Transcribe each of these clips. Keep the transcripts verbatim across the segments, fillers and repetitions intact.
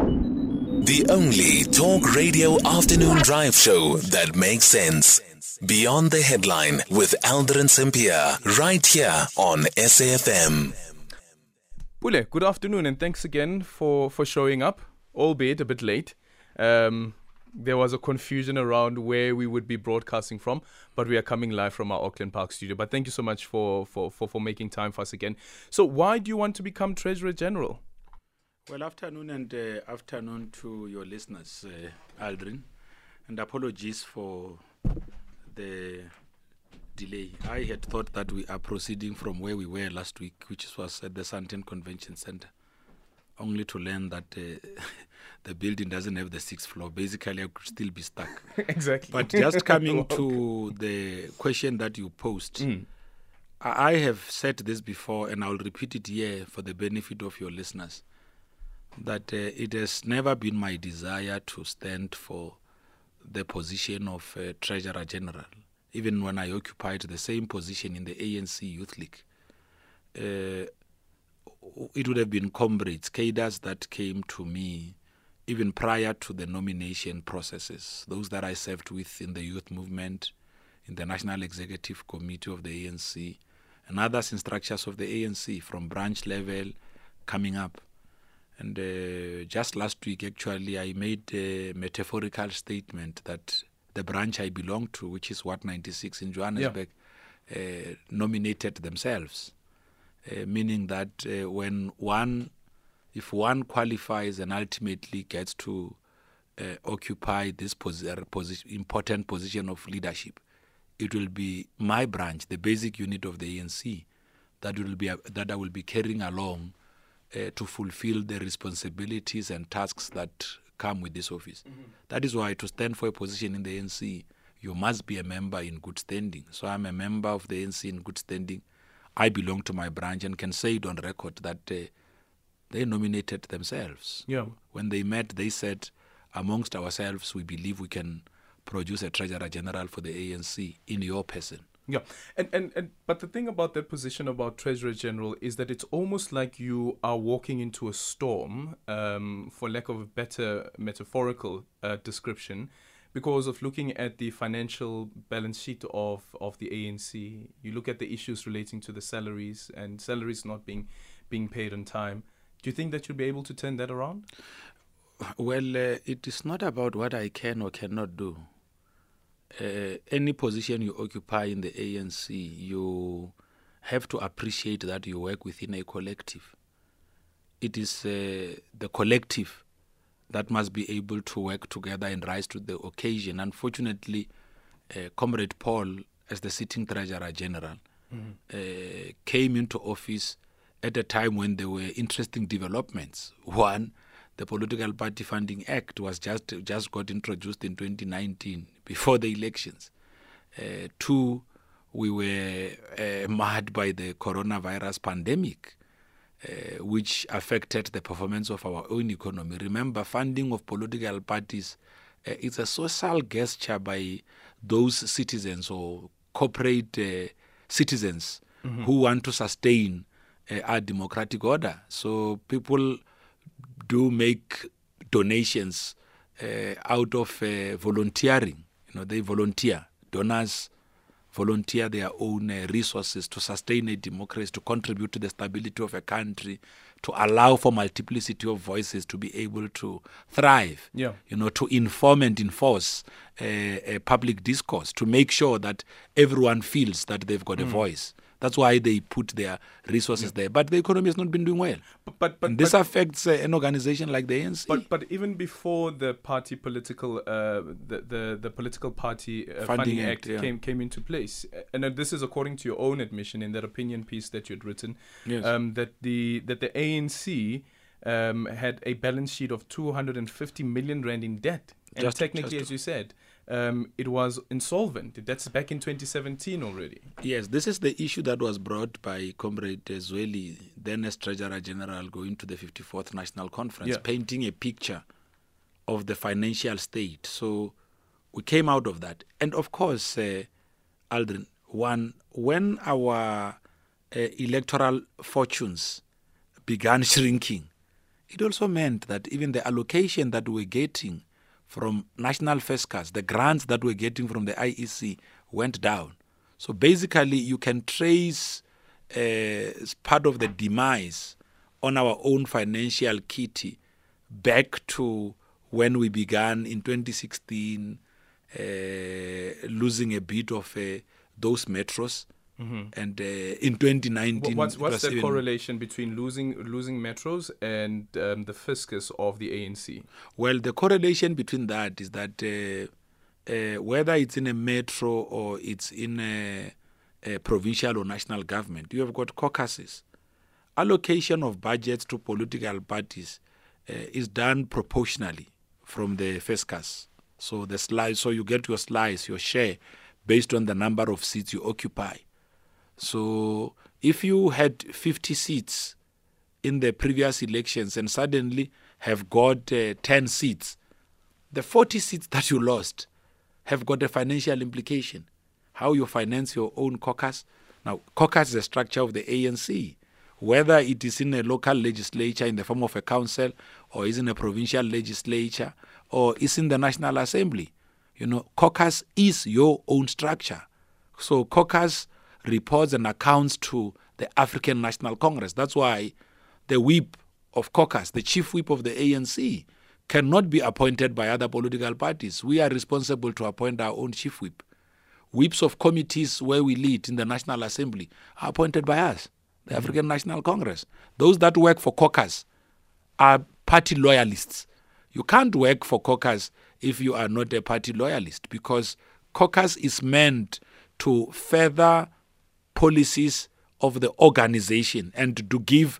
The only talk radio afternoon drive show that makes sense. Beyond the Headline with Aldrin Sampear, right here on S A F M. Pule, good afternoon and thanks again for, for showing up, albeit a bit late. Um, there was a confusion around where we would be broadcasting from, but we are coming live from our Auckland Park studio. But thank you so much for, for, for, for making time for us again. So why do you want to become Treasurer General? Well, afternoon and uh, afternoon to your listeners, uh, Aldrin, and apologies for the delay. I had thought that we are proceeding from where we were last week, which was at the Sandton Convention Center, only to learn that uh, the building doesn't have the sixth floor. Basically, I could still be stuck. Exactly. But just coming to the question that you posed, Mm. I I have said this before, and I'll repeat it here for the benefit of your listeners, that uh, it has never been my desire to stand for the position of uh, Treasurer General, even when I occupied the same position in the A N C Youth League. Uh, it would have been comrades, cadres that came to me even prior to the nomination processes, those that I served with in the youth movement, in the National Executive Committee of the A N C, and others in structures of the A N C from branch level coming up. And uh, just last week, actually, I made a metaphorical statement that the branch I belong to, which is Ward ninety-six in Johannesburg, yeah. uh, nominated themselves, uh, meaning that uh, when one, if one qualifies and ultimately gets to uh, occupy this posi- posi- important position of leadership, it will be my branch, the basic unit of the A N C, that will be uh, that I will be carrying along Uh, to fulfill the responsibilities and tasks that come with this office. Mm-hmm. That is why to stand for a position in the A N C, you must be a member in good standing. So I'm a member of the A N C in good standing. I belong to my branch and can say it on record that uh, they nominated themselves. Yeah. When they met, they said, amongst ourselves, we believe we can produce a Treasurer General for the A N C in your person. Yeah, and, and, and but the thing about that position about Treasurer General is that it's almost like you are walking into a storm, um, for lack of a better metaphorical uh, description, because of looking at the financial balance sheet of, of the A N C. You look at the issues relating to the salaries and salaries not being being paid on time. Do you think that you'll be able to turn that around? Well, uh, it is not about what I can or cannot do. Uh, any position you occupy in the A N C, you have to appreciate that you work within a collective. It is uh, the collective that must be able to work together and rise to the occasion. Unfortunately, uh, Comrade Paul, as the sitting Treasurer General, mm-hmm. uh, came into office at a time when there were interesting developments. One, the Political Party Funding Act was just just got introduced in twenty nineteen, before the elections. Uh, two, we were uh, marred by the coronavirus pandemic, uh, which affected the performance of our own economy. Remember, funding of political parties uh, is a social gesture by those citizens or corporate uh, citizens mm-hmm. who want to sustain uh, our democratic order. So people do make donations uh, out of uh, volunteering. You know, they volunteer. Donors volunteer their own uh, resources to sustain a democracy, to contribute to the stability of a country, to allow for multiplicity of voices to be able to thrive. Yeah. You know, to inform and enforce uh, a public discourse, to make sure that everyone feels that they've got mm. a voice. That's why they put their resources yeah. there. But the economy has not been doing well. But, but, but and this but, affects uh, an organization like the A N C. But but even before the party political uh, the, the the political party uh, funding, funding act, act yeah. came came into place, and uh, this is according to your own admission in that opinion piece that you'd written, yes. um, that the that the A N C um, had a balance sheet of two hundred fifty million rand in debt, and just, technically, just as you said, Um, it was insolvent. That's back in twenty seventeen already. Yes, this is the issue that was brought by Comrade Zweli, then as Treasurer General, going to the fifty-fourth National Conference, yeah. painting a picture of the financial state. So we came out of that. And of course, uh, Aldrin, one, when our uh, electoral fortunes began shrinking it also meant that even the allocation that we're getting from national fiscus, the grants that we're getting from the I E C went down. So basically you can trace uh, part of the demise on our own financial kitty back to when we began in twenty sixteen uh, losing a bit of uh, those metros. Mm-hmm. And uh, in twenty nineteen, what's, what's the correlation between losing losing metros and um, the fiscus of the A N C? Well, the correlation between that is that uh, uh, whether it's in a metro or it's in a, a provincial or national government, you have got caucuses. Allocation of budgets to political parties uh, is done proportionally from the fiscus. So the slice, so you get your slice, your share, based on the number of seats you occupy. So if you had fifty seats in the previous elections and suddenly have got uh, ten seats, the forty seats that you lost have got a financial implication. How you finance your own caucus. Now, caucus is the structure of the A N C. Whether it is in a local legislature in the form of a council or is in a provincial legislature or is in the National Assembly. You know, caucus is your own structure. So caucus reports and accounts to the African National Congress. That's why the whip of caucus, the chief whip of the A N C, cannot be appointed by other political parties. We are responsible to appoint our own chief whip. Whips of committees where we lead in the National Assembly are appointed by us, the mm-hmm. African National Congress. Those that work for caucus are party loyalists. You can't work for caucus if you are not a party loyalist, because caucus is meant to further policies of the organization and to give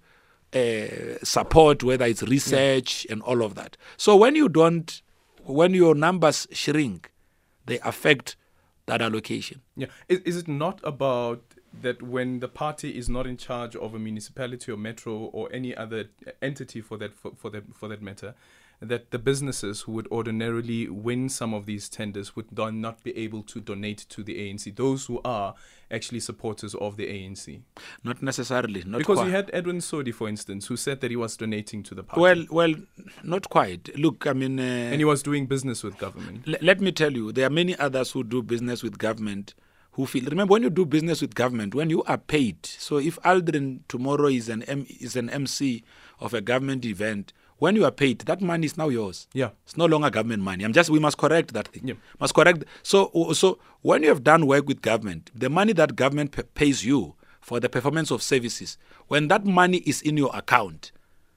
uh, support, whether it's research yeah. and all of that. So when you don't, when your numbers shrink, they affect that allocation. Yeah. Is, is it not about that when the party is not in charge of a municipality or metro or any other entity for that for, for that for that matter, that the businesses who would ordinarily win some of these tenders would don- not be able to donate to the A N C, those who are actually supporters of the A N C? Not necessarily. Not because quite. you had Edwin Sodi, for instance, who said that he was donating to the party. Well, well, not quite. Look, I mean... Uh, and he was doing business with government. L- let me tell you, there are many others who do business with government who feel... Remember, when you do business with government, when you are paid, so if Aldrin tomorrow is an M, is an M C of a government event, when you are paid, that money is now yours. Yeah. It's no longer government money. I'm just, we must correct that thing. Yeah. Must correct. So, so when you have done work with government, the money that government p- pays you for the performance of services, when that money is in your account,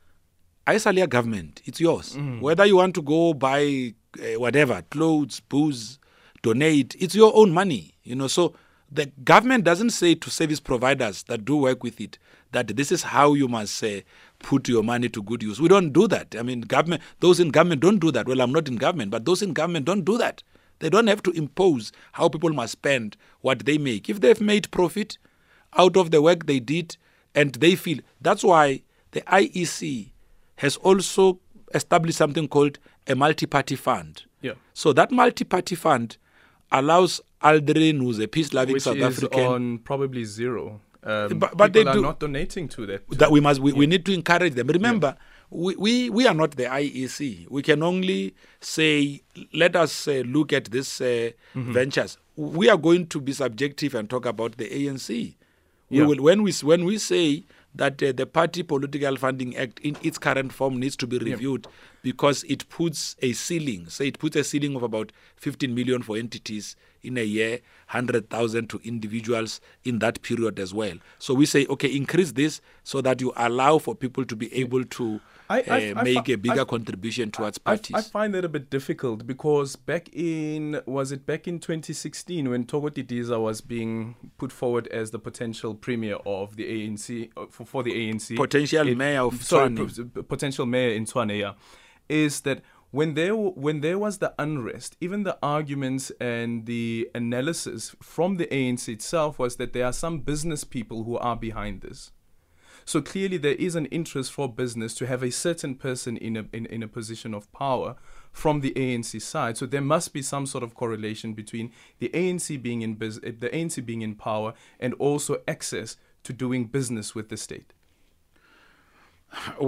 Aisalia government, it's yours. Mm. Whether you want to go buy uh, whatever, clothes, booze, donate, it's your own money. You know, so the government doesn't say to service providers that do work with it that this is how you must uh, put your money to good use. We don't do that. I mean, government, those in government don't do that. Well, I'm not in government, but those in government don't do that. They don't have to impose how people must spend what they make. If they've made profit out of the work they did and they feel, that's why the I E C has also established something called a multi-party fund. Yeah. So that multi-party fund allows Aldrin, who's a peace-loving South African, which is on probably zero. Um, but but people they are do, not donating to that. That we must. We, yeah. we need to encourage them. Remember, yeah. we, we we are not the I E C. We can only say, let us uh, look at these uh, mm-hmm. ventures. We are going to be subjective and talk about the A N C. We yeah. will, when we when we say that uh, the Party Political Funding Act in its current form needs to be reviewed yeah. because it puts a ceiling. Say it puts a ceiling of about fifteen million for entities in a year, one hundred thousand to individuals in that period as well. So we say, okay, increase this so that you allow for people to be able to I, I, uh, make I, a bigger I, contribution towards parties. I, I find that a bit difficult because back in, was it back in twenty sixteen when Togo Didiza was being put forward as the potential premier of the A N C, uh, for, for the A N C. Potential it, mayor of sorry, Tshwane. P- potential mayor in Tshwane, yeah, is that When there, when there was the unrest, even the arguments and the analysis from the A N C itself was that there are some business people who are behind this. So clearly there is an interest for business to have a certain person in a in, in a position of power from the A N C side. So there must be some sort of correlation between the A N C being in bus- the A N C being in power and also access to doing business with the state. Well,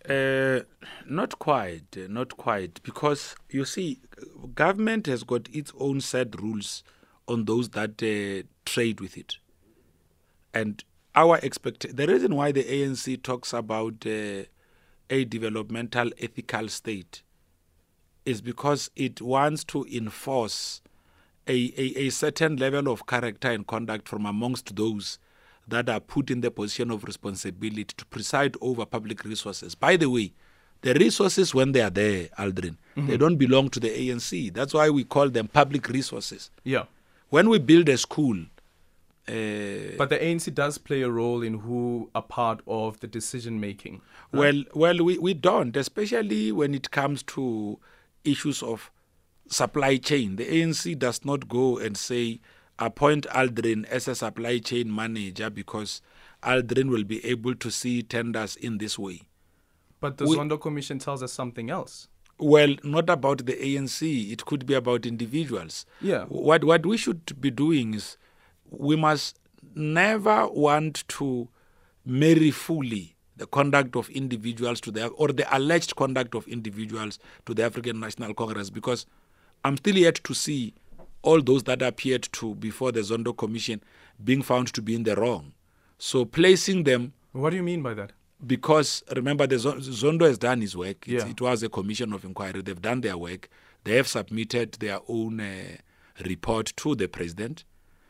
Uh, not quite, uh, not quite, because you see, government has got its own set rules on those that uh, trade with it, and our expect the reason why the A N C talks about uh, a developmental ethical state is because it wants to enforce a, a, a certain level of character and conduct from amongst those that are put in the position of responsibility to preside over public resources. By the way, the resources, when they are there, Aldrin, mm-hmm. they don't belong to the A N C. That's why we call them public resources. Yeah. When we build a school... Uh, but the A N C does play a role in who are part of the decision-making. Right? Well, well, we, we don't, especially when it comes to issues of supply chain. The A N C does not go and say, appoint Aldrin as a supply chain manager because Aldrin will be able to see tenders in this way. But the we, Zondo Commission tells us something else. Well, not about the A N C. It could be about individuals. Yeah. What what we should be doing is we must never want to marry fully the conduct of individuals to the or the alleged conduct of individuals to the African National Congress, because I'm still yet to see all those that appeared to before the Zondo Commission being found to be in the wrong. So placing them... What do you mean by that? Because, remember, the Zondo has done his work. Yeah. It, it was a commission of inquiry. They've done their work. They have submitted their own uh, report to the president.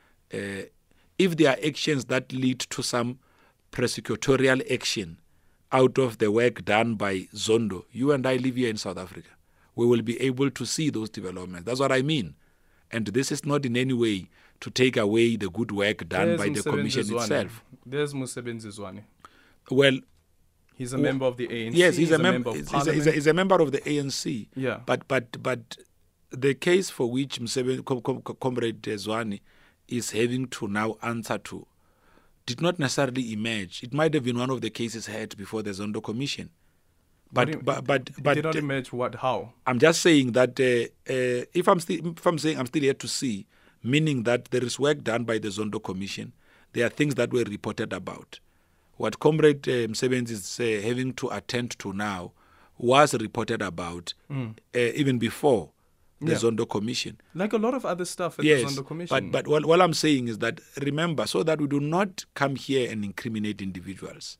Uh, if there are actions that lead to some prosecutorial action out of the work done by Zondo, you and I live here in South Africa. We will be able to see those developments. That's what I mean. And this is not in any way to take away the good work done There's by the Msebenzi commission Zwane. itself. There's Msebenzi Zwane. Well, he's a member of the A N C. yes, he's, he's a, mem- member of he's, Parliament. he's, a, he's a member of the A N C. Yeah. But but but the case for which Msebenzi, com, com, Comrade Zwane is having to now answer to did not necessarily emerge. It might have been one of the cases heard before the Zondo Commission. But What do you- but but It but did not uh, emerge what? How? I'm just saying that uh, uh, if I'm still if I'm saying I'm still yet to see, meaning that there is work done by the Zondo Commission, there are things that were reported about. What Comrade uh, Msebenzi is uh, having to attend to now was reported about Mm. uh, even before the Yeah. Zondo Commission. Like a lot of other stuff at Yes, the Zondo Commission. but but what, what I'm saying is that remember, so that we do not come here and incriminate individuals.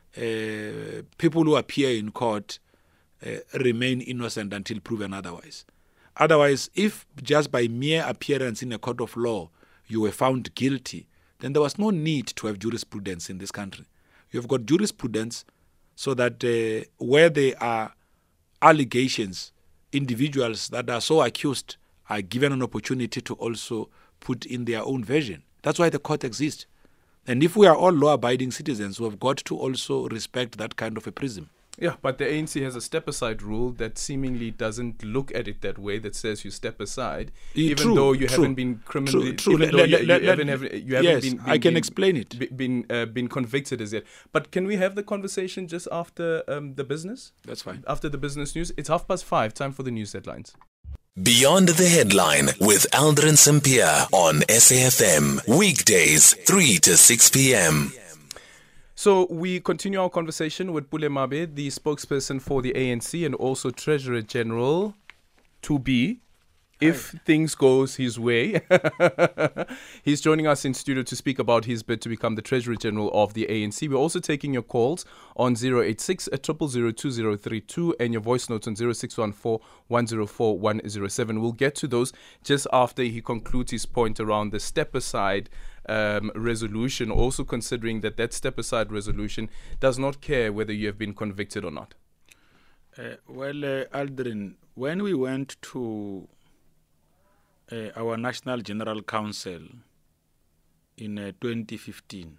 Uh, people who appear in court uh, remain innocent until proven otherwise. Otherwise, if just by mere appearance in a court of law you were found guilty, then there was no need to have jurisprudence in this country. You have got jurisprudence so that uh, where there are allegations, individuals that are so accused are given an opportunity to also put in their own version. That's why the court exists. And if we are all law-abiding citizens, we have got to also respect that kind of a prism. Yeah, but the A N C has a step-aside rule that seemingly doesn't look at it that way, that says you step aside, Eh, even true, though you true, haven't been criminally... true, true. Even Let- though let- you, let- you let- haven't, have, you haven't yes, been, been... I can been- explain it. be- Been, uh, been convicted as yet. But can we have the conversation just after um, the business? That's fine. After the business news? It's half past five, time for the news headlines. Beyond the Headline with Aldrin Sampear on S A F M. Weekdays, three to six p.m. So we continue our conversation with Pule Mabe, the spokesperson for the A N C and also Treasurer General to be, if Hi. things goes his way. He's joining us in studio to speak about his bid to become the Treasurer General of the A N C. We're also taking your calls on zero eight six, zero zero zero, two zero three two and your voice notes on zero six one four, one zero four, one zero seven. We'll get to those just after he concludes his point around the step-aside um, resolution, also considering that that step-aside resolution does not care whether you have been convicted or not. Uh, well, uh, Aldrin, when we went to uh, our National General Council in uh, twenty fifteen,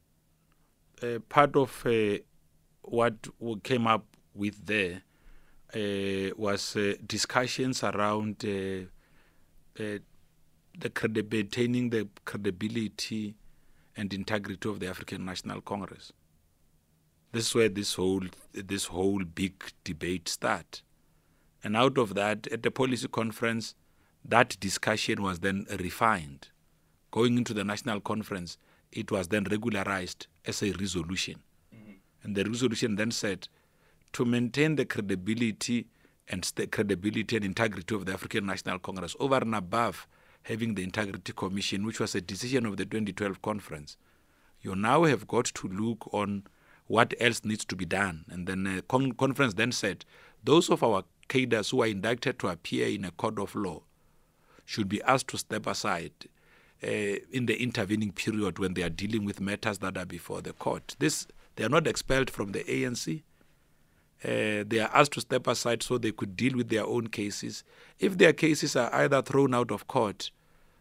uh, part of uh, what we came up with there uh, was uh, discussions around uh, uh, the credi- maintaining the credibility and integrity of the African National Congress. This is where this whole this whole big debate starts. And out of that, at the policy conference, that discussion was then refined. Going into the national conference, it was then regularized as a resolution. Mm-hmm. And the resolution then said, to maintain the credibility and st- credibility and integrity of the African National Congress over and above having the Integrity Commission, which was a decision of the twenty twelve conference. You now have got to look on what else needs to be done. And then the con- conference then said, those of our cadres who are indicted to appear in a court of law should be asked to step aside uh, in the intervening period when they are dealing with matters that are before the court. This, they are not expelled from the A N C. Uh, they are asked to step aside so they could deal with their own cases. If their cases are either thrown out of court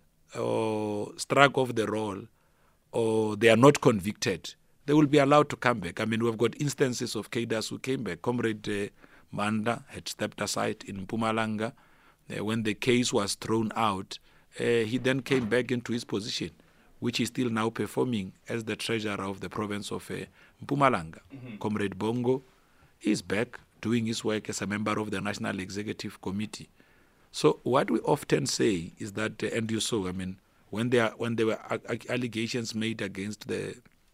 or struck off the roll or they are not convicted, they will be allowed to come back. I mean, we've got instances of cadres who came back. Comrade uh, Manda had stepped aside in Mpumalanga. Uh, when the case was thrown out, uh, he then came back into his position, which is still now performing as the treasurer of the province of uh, Mpumalanga. Mm-hmm. Comrade Bongo is back doing his work as a member of the National Executive Committee. So what we often say is that, uh, and you saw, I mean, when there when there were a- allegations made against the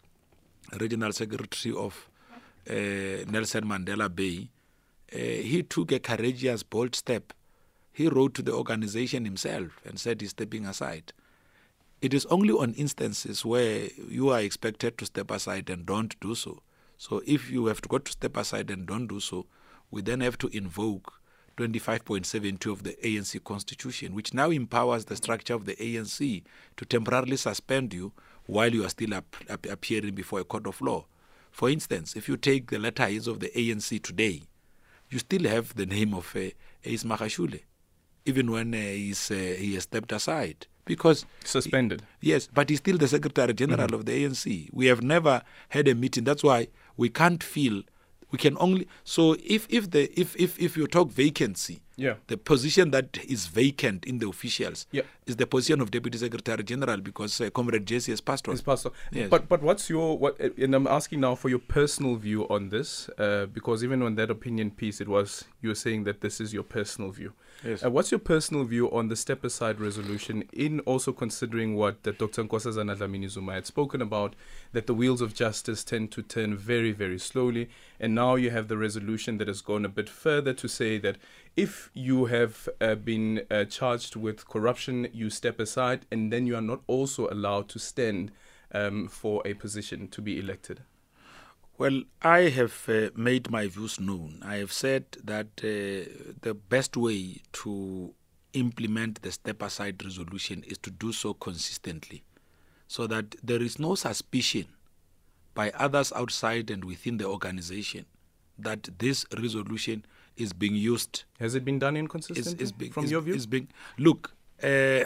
regional secretary of uh, Nelson Mandela Bay, uh, he took a courageous, bold step. He wrote to the organization himself and said he's stepping aside. It is only on instances where you are expected to step aside and don't do so. So if you have to go to step aside and don't do so, we then have to invoke twenty-five point seven two of the A N C Constitution, which now empowers the structure of the A N C to temporarily suspend you while you are still ap- ap- appearing before a court of law. For instance, if you take the letterheads of the A N C today, you still have the name of uh, Ace Magashule, even when uh, he's, uh, he has stepped aside. Because suspended. He, yes, but he's still the Secretary General mm-hmm. of the A N C. We have never had a meeting. That's why we can't feel. We can only. So if if the if if if you talk vacancy, yeah, the position that is vacant in the officials, yeah. is the position of Deputy Secretary General because uh, Comrade Jesse has passed on. Has passed on. Yes. But but what's your what? And I'm asking now for your personal view on this, uh, because even on that opinion piece, it was you were saying that this is your personal view. Yes. Uh, what's your personal view on the step aside resolution, in also considering what that Doctor Nkosazana Dlamini Zuma had spoken about, that the wheels of justice tend to turn very, very slowly, and now you have the resolution that has gone a bit further to say that if you have uh, been uh, charged with corruption, you step aside, and then you are not also allowed to stand um, for a position to be elected. Well, I have uh, made my views known. I have said that uh, the best way to implement the step-aside resolution is to do so consistently, so that there is no suspicion by others outside and within the organization that this resolution is being used. Has it been done inconsistently, is, is being, from is, your view? Is being, look, uh,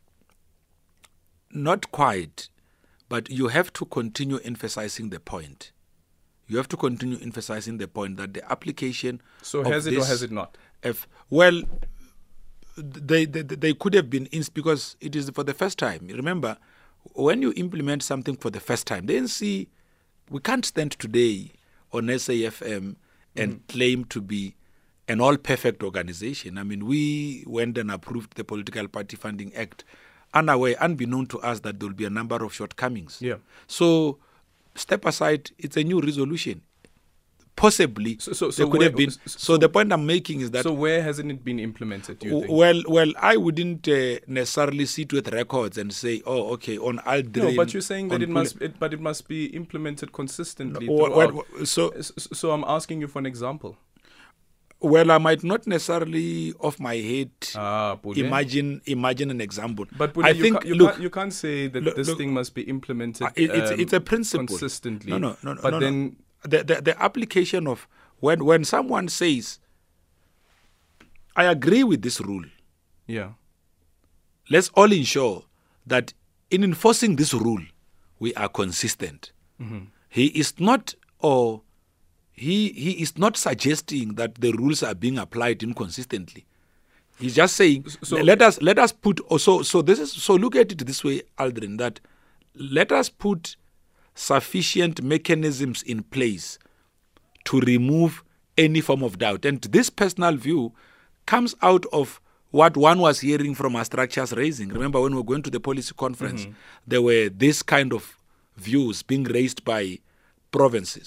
not quite, but you have to continue emphasizing the point. You have to continue emphasizing the point that the application. So of has it this, or has it not? If, well, they, they they could have been ins because it is for the first time. Remember, when you implement something for the first time, the A N C, we can't stand today on S A F M and mm. claim to be an all-perfect organization. I mean, we went and approved the Political Party Funding Act, unaware, unbeknown to us that there will be a number of shortcomings. Yeah. So. Step aside, it's a new resolution. Possibly, so, so, so there could where, have been. So, so the point I'm making is that. So where hasn't it been implemented? Do you think? Well, well, I wouldn't uh, necessarily sit with records and say, "Oh, okay, on Aldrin." No, but you're saying that it must, it, but it must be implemented consistently. No, well, so, so I'm asking you for an example. Well, I might not necessarily, off my head, ah, imagine imagine an example. But Bule, I you think can't, you, look, can't, you can't say that look, this look, thing must be implemented. Uh, it, it's um, it's a principle consistently. No, no, no, no. But no, then no. The, the the application of when when someone says, "I agree with this rule," yeah, let's all ensure that in enforcing this rule, we are consistent. Mm-hmm. He is not or. He he is not suggesting that the rules are being applied inconsistently. He's just saying, so, let us let us put also so this is so look at it this way, Aldrin, that let us put sufficient mechanisms in place to remove any form of doubt. And this personal view comes out of what one was hearing from our structures raising. Remember when we were going to the policy conference, mm-hmm. there were this kind of views being raised by provinces.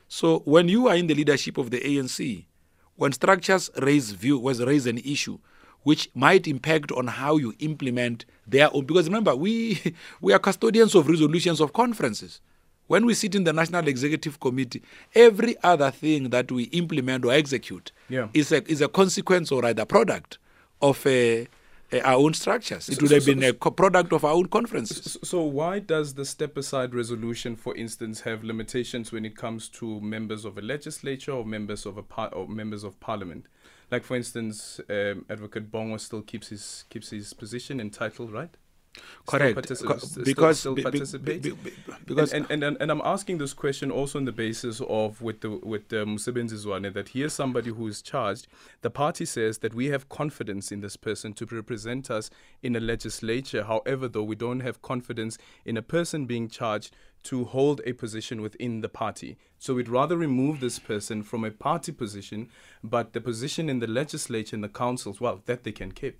So when you are in the leadership of the A N C, when structures raise view was raise an issue which might impact on how you implement their own, because remember, we we are custodians of resolutions of conferences. When we sit in the National Executive Committee, every other thing that we implement or execute yeah. is a is a consequence or rather product of a Uh, our own structures. It So- would so- have so- been a co- product of our own conferences. So, so why does the step aside resolution, for instance, have limitations when it comes to members of a legislature or members of a par- or members of parliament? Like, for instance, um, Advocate Bongo still keeps his keeps his position and title, right? Still Correct. partici- Co- still- because still be- be- participates? be- be- because and, and, and and I'm asking this question also on the basis of with the with the Musebenzi Zwane, that here's somebody who is charged. The party says that we have confidence in this person to represent us in a legislature. However, though, we don't have confidence in a person being charged to hold a position within the party. So we'd rather remove this person from a party position, but the position in the legislature and the councils, well, that they can keep.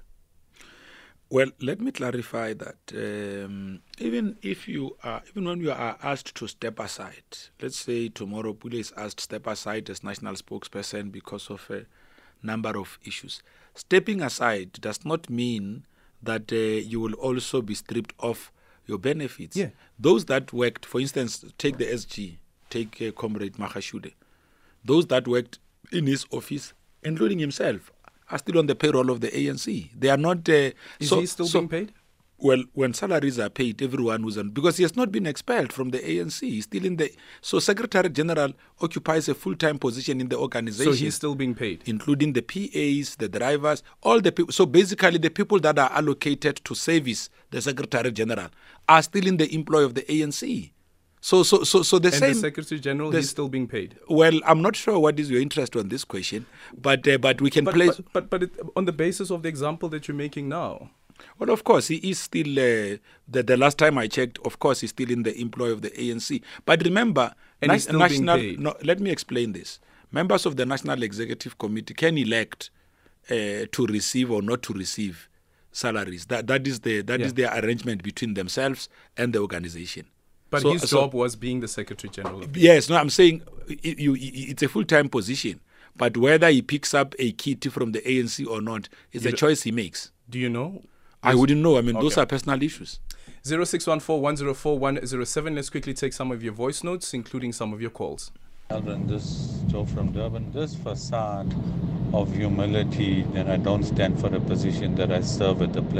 Well, let me clarify that um, even if you are, even when you are asked to step aside, let's say tomorrow Pule is asked to step aside as national spokesperson because of a number of issues. Stepping aside does not mean that uh, you will also be stripped of your benefits. Yeah. Those that worked, for instance, take the S G, take uh, Comrade Mahashude, those that worked in his office, including himself, are still on the payroll of the A N C. They are not... Uh, Is so, he still so, being paid? Well, when salaries are paid, everyone who's on... Because he has not been expelled from the A N C. He's still in the... So Secretary General occupies a full-time position in the organization. So he's still being paid? Including the P As, the drivers, all the people. So basically the people that are allocated to service the Secretary General are still in the employ of the A N C. So, so, so, so the And same... the Secretary General, the- he's still being paid? Well, I'm not sure what is your interest on this question, but uh, but we can But, place... but, but, but it, on the basis of the example that you're making now, Well, of course, he is still, uh, the, the last time I checked, of course, he's still in the employ of the A N C. But remember, And he's still being national, paid. no, let me explain this. Members of the National Executive Committee can elect uh, to receive or not to receive salaries. That That is the that Yeah. is their arrangement between themselves and the organization. but So- his so- job was being the Secretary General. of the- Yes, no, I'm saying it, you, it's a full-time position. But whether he picks up a kit from the A N C or not is You a don't- choice he makes. Do you know? I wouldn't know. I mean, those Okay. are personal issues. zero six one four one zero four one zero seven. Let's quickly take some of your voice notes, including some of your calls. Aldrin, this Joe from Durban, this facade of humility that I don't stand for a position that I serve at the pleasure.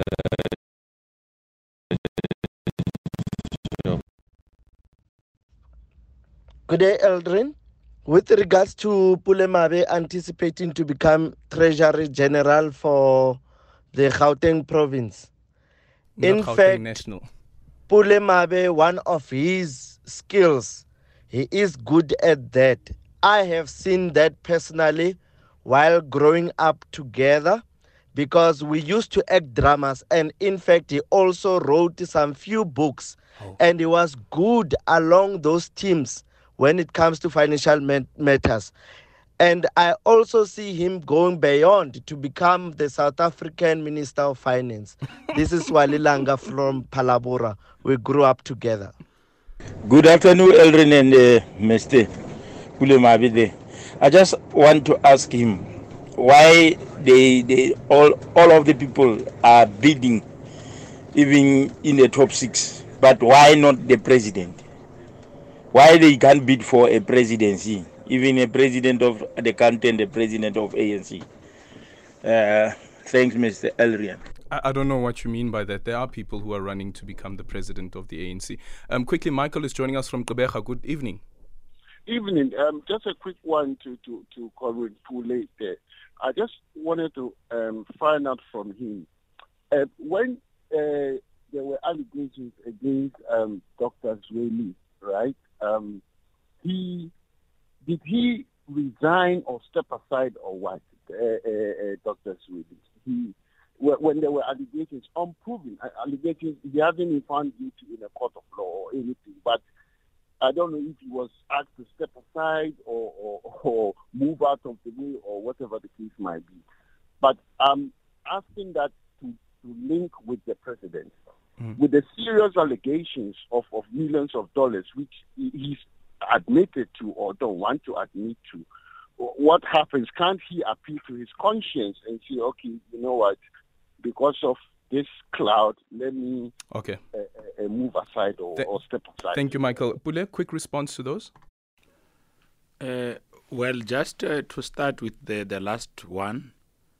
Good day, Eldrin. With regards to Pule Mabe anticipating to become Treasury General for the Gauteng province, Not In Gauteng fact- National. Pule Mabe, one of his skills, he is good at that. I have seen that personally while growing up together because we used to act dramas, and in fact he also wrote some few books, and he was good along those teams when it comes to financial mat- matters. And I also see him going beyond to become the South African Minister of Finance. This is Walilanga from Palabora. We grew up together. Good afternoon, Eldrin and uh, Mister Pule Mabe. I just want to ask him why they, they all all of the people are bidding, even in the top six, but why not the president? Why they can't bid for a presidency, even a president of the country and the president of A N C? Uh, thanks, Mister Elrian. I, I don't know what you mean by that. There are people who are running to become the president of the A N C. Um, quickly, Michael is joining us from Gqeberha. Good evening. Evening. Um, just a quick one to to to Comrade Pule there. I just wanted to um, find out from him uh, when uh, there were allegations against um, Doctor Zweli, right? Um, he did he resign or step aside or what? Uh, uh, uh, Doctor Zweli. He wh- when there were allegations, unproven uh, allegations, he hasn't been found guilty in a court of law or anything, but I don't know if he was asked to step aside or, or, or move out of the way or whatever the case might be. But I'm asking that to, to link with the president, Mm. with the serious allegations of, of millions of dollars, which he, he's admitted to or don't want to admit to, what happens? Can't he appeal to his conscience and say, okay, you know what, because of this cloud, let me okay. uh, uh, move aside or, Th- or step aside. Thank you, Michael. Pule, quick response to those? Uh, well, just uh, to start with the, the last one,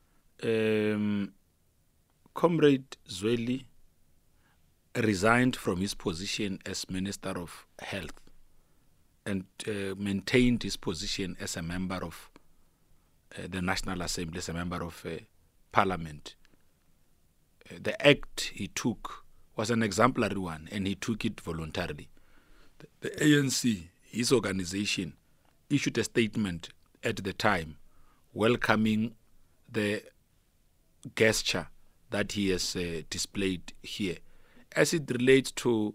um, Comrade Zweli resigned from his position as Minister of Health and uh, maintained his position as a member of uh, the National Assembly, as a member of uh, Parliament. Uh, the act he took was an exemplary one, and he took it voluntarily. The, the A N C, his organization, issued a statement at the time welcoming the gesture that he has uh, displayed here. As it relates to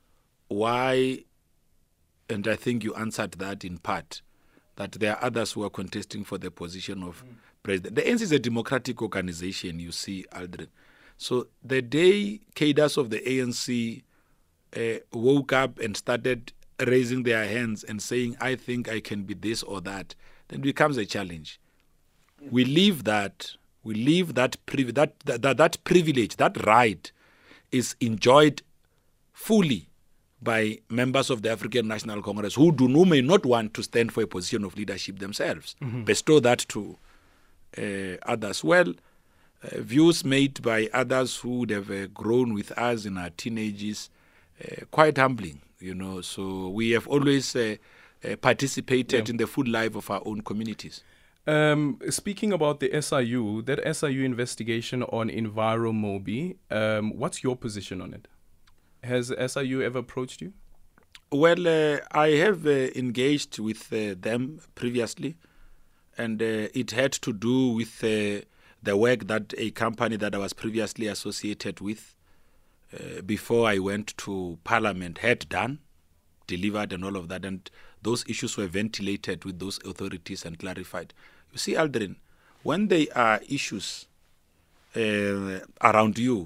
why, and I think you answered that in part, that there are others who are contesting for the position of mm. president. The A N C is a democratic organization, you see, Aldrin. So the day cadres of the A N C uh, woke up and started raising their hands and saying, I think I can be this or that, then it becomes a challenge. Mm. We leave that, we leave that, priv- that, that, that privilege, that right is enjoyed fully by members of the African National Congress who do who may not want to stand for a position of leadership themselves. Mm-hmm. Bestow that to uh, others. Well, uh, views made by others who would have uh, grown with us in our teenagers, uh, quite humbling, you know. So we have always uh, uh, participated yeah. in the full life of our own communities. Um, speaking about the S I U, that S I U investigation on EnviroMobi, um, what's your position on it? Has S I U ever approached you? Well, uh, I have uh, engaged with uh, them previously, and uh, it had to do with uh, the work that a company that I was previously associated with uh, before I went to Parliament had done, delivered and all of that, and those issues were ventilated with those authorities and clarified. You see, Aldrin, when there are issues uh, around you,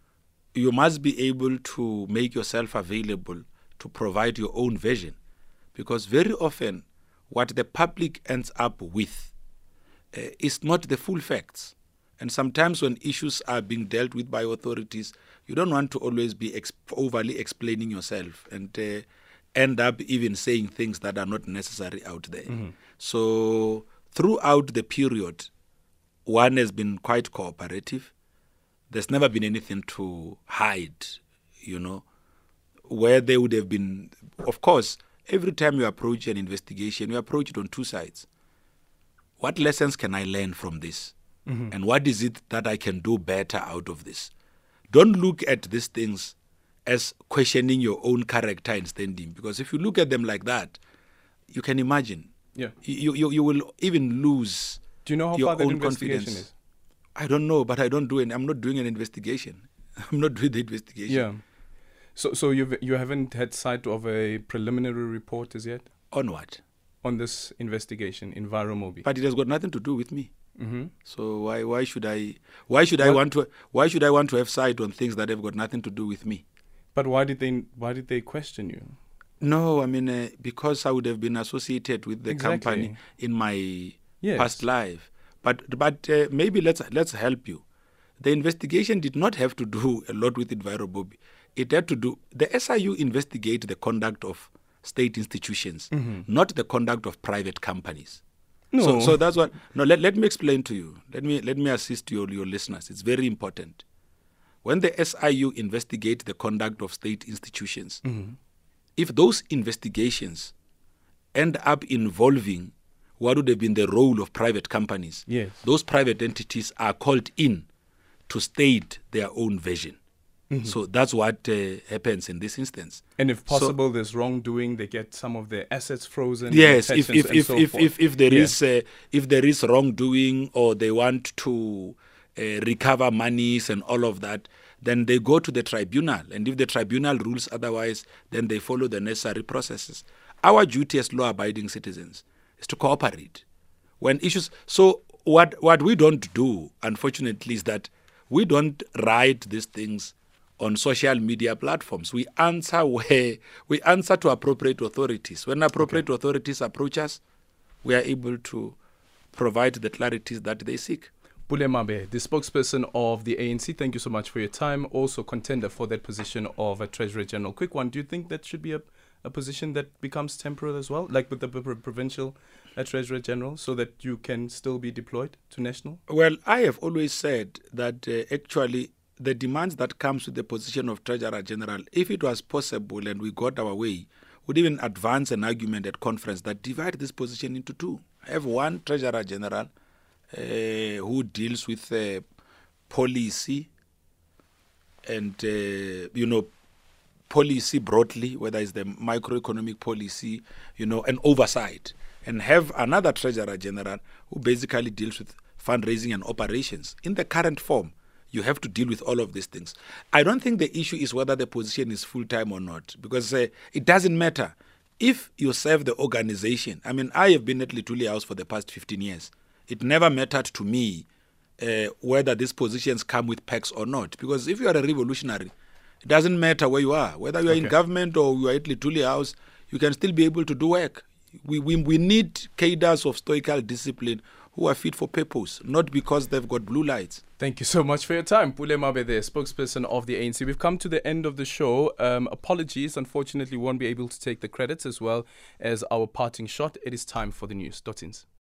you must be able to make yourself available to provide your own version. Because very often, what the public ends up with uh, is not the full facts. And sometimes when issues are being dealt with by authorities, you don't want to always be exp- overly explaining yourself and uh, end up even saying things that are not necessary out there. Mm-hmm. So throughout the period, one has been quite cooperative. There's never been anything to hide, you know, where they would have been. Of course, every time you approach an investigation, you approach it on two sides. What lessons can I learn from this? Mm-hmm. And what is it that I can do better out of this? Don't look at these things as questioning your own character and standing, because if you look at them like that, you can imagine. Yeah. You, you, you will even lose Do you know how your far that own investigation confidence. is? I don't know, but I don't do it. I'm not doing an investigation. I'm not doing the investigation. Yeah. So, so you you haven't had sight of a preliminary report as yet On what? on this investigation, EnviroMobi. But it has got nothing to do with me. Mm-hmm. So why why should I why should I What- want to why should I want to have sight on things that have got nothing to do with me? But why did they why did they question you? No, I mean uh, because I would have been associated with the Exactly. company in my Yes. past life. But but uh, maybe let's let's help you. The investigation did not have to do a lot with EnviroMobi. It had to do the S I U investigate the conduct of state institutions, Mm-hmm. not the conduct of private companies. No. So, so that's what. No, let, let me explain to you. Let me let me assist your your listeners. It's very important. When the S I U investigate the conduct of state institutions, Mm-hmm. if those investigations end up involving what would have been the role of private companies, Yes. those private entities are called in to state their own version. Mm-hmm. So that's what uh, happens in this instance. And if So- possible, there's wrongdoing. They get some of their assets frozen. Yes, their if pensions if and if so if, forth. if if there Yeah. is uh, if there is wrongdoing or they want to uh, recover monies and all of that, then they go to the tribunal, and if the tribunal rules otherwise, then they follow the necessary processes. Our duty as law-abiding citizens is to cooperate when issues. So what what we don't do, unfortunately, is that we don't write these things on social media platforms. We answer where we answer to appropriate authorities. When appropriate okay. authorities approach us, we are able to provide the clarities that they seek. Pule Mabe, the spokesperson of the A N C, thank you so much for your time. Also contender for that position of a Treasurer General. Quick one, do you think that should be a, a position that becomes temporal as well, like with the p- provincial uh, Treasurer General, so that you can still be deployed to national? Well, I have always said that uh, actually the demands that comes with the position of Treasurer General, if it was possible and we got our way, would even advance an argument at conference that divide this position into two. Have one Treasurer General Uh, who deals with uh, policy and, uh, you know, policy broadly, whether it's the microeconomic policy, you know, and oversight. And have another Treasurer General who basically deals with fundraising and operations. In the current form, you have to deal with all of these things. I don't think the issue is whether the position is full-time or not, because uh, it doesn't matter. If you serve the organization, I mean, I have been at Litulia House for the past fifteen years. It never mattered to me uh, whether these positions come with perks or not. Because if you are a revolutionary, it doesn't matter where you are. Whether you are okay. in government or you are at Litulia House, you can still be able to do work. We, we, we need cadres of stoical discipline who are fit for purpose, not because they've got blue lights. Thank you so much for your time. Pule Mabe there, spokesperson of the A N C. We've come to the end of the show. Um, apologies, unfortunately, we won't be able to take the credits as well as our parting shot. It is time for the news. Dotins.